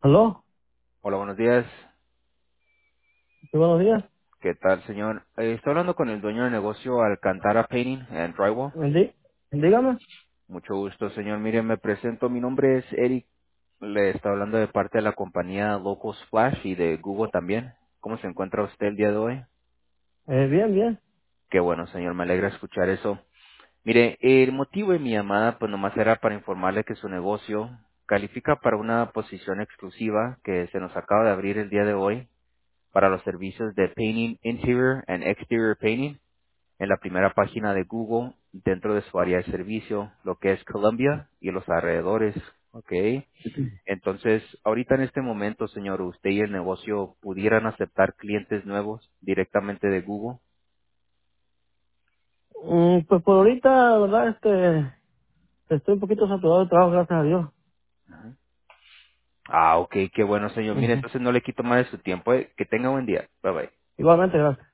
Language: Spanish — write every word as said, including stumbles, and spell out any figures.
¿Aló? Hola, buenos días. Sí, buenos días. ¿Qué tal, señor? Eh, estoy hablando con el dueño del negocio Alcantara Painting and Drywall. Dí- Dígame. Mucho gusto, señor. Mire, me presento. Mi nombre es Eric. Le está hablando de parte de la compañía Local Splash y de Google también. ¿Cómo se encuentra usted el día de hoy? Eh, bien, bien. Qué bueno, señor. Me alegra escuchar eso. Mire, el motivo de mi llamada, pues nomás era para informarle que su negocio califica para una posición exclusiva que se nos acaba de abrir el día de hoy para los servicios de Painting Interior and Exterior Painting en la primera página de Google dentro de su área de servicio, lo que es Colombia y los alrededores. ¿Ok? Entonces, ahorita en este momento, señor, usted y el negocio pudieran aceptar clientes nuevos directamente de Google. Mm, pues por ahorita, la verdad, este, estoy un poquito saturado de trabajo, gracias a Dios. Ajá. Ah, ok, qué bueno, señor. Mire, Ujú. entonces no le quito más de su tiempo. ¿Eh? Que tenga buen día. Bye bye. Igualmente, gracias.